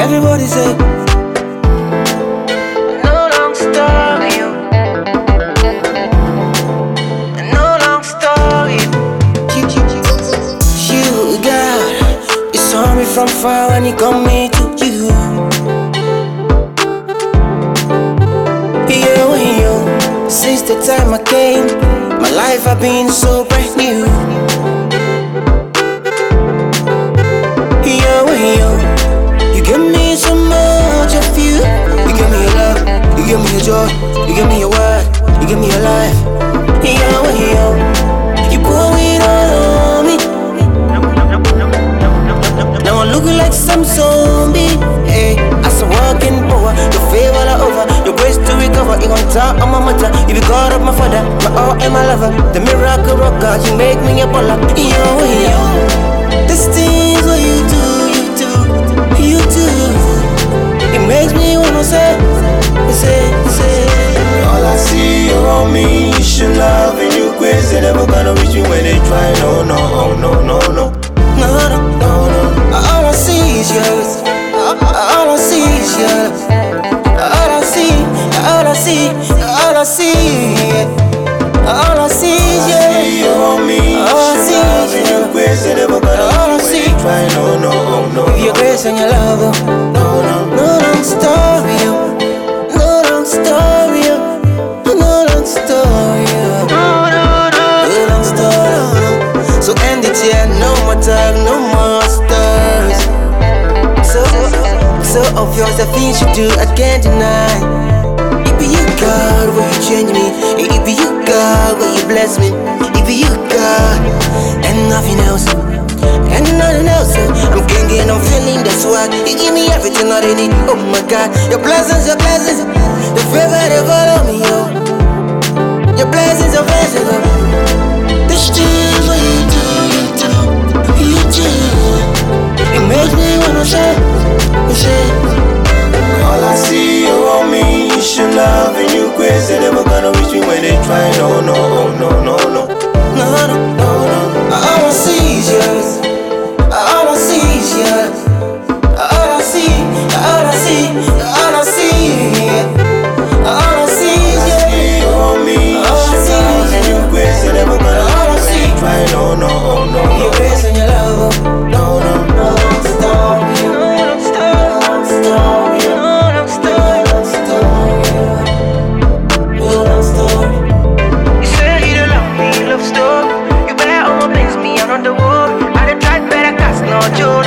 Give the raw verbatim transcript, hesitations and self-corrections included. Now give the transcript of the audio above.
Everybody say, no long story, you. No long story. You, God, you saw me from far when you come me to you. Yeah, when you, since the time I came, my life has been so brand new. Yeah, when you, you give me so much of you. You give me your love, you give me your joy, you give me your word, you give me your life. Yeah, when you, you pour it all on me. Now I'm looking like some zombie. Hey, as I walk in power, your favor all over, your grace to recover. You gon' talk on my matter. You be God of my father, my all and my lover. The miracle rocker, you make me a baller. Yo, yo, this things what you do, you do, you do. It makes me wanna say, say, say. All I see around me is your love and your grace. They never gonna reach me when they try. No, no, oh, no, no, no. No, no, no, no. All I see is yours. All I see is yours. All I see, all I see, all I see, all I see is yours. All I see around me is your love and your grace. They never gonna reach me when they try. No, no, oh, no, no. Your grace and your love, oh. No, no, no long story, oh. No long story, oh. No long story, oh. No, no, no. No long story, oh. So end it here, no more time, no more stories. So, so obvious the things you do, I can't deny. It be you, God, where you change me. It be you, God, where you bless me. It be you, God, and nothing else. And nothing else. I'm ganging, I'm feeling the swag. You give me everything I need. Oh my God, your blessings, your blessings, your favor, they follow me, yo. Your blessings, your blessings, yo. This thing what you do, you do, you do. It makes me wanna say, say. all I see around me is your love and your grace. They never gonna reach me when they try. No, no, oh, no, no, no. No, no, no, no. All I see is yours. All I see is yours. All I see, all I see, all I see, all I see is yours. Around me is your love and your grace. They never gonna reach me when they try. No, no, oh, no, Your no. grace and your love, oh. No, no, No long story, no long story, no long story, no long story, no long story. You say you don't love me, love story. You better all things me, I'm on the wall. I done tried better, cast no joke.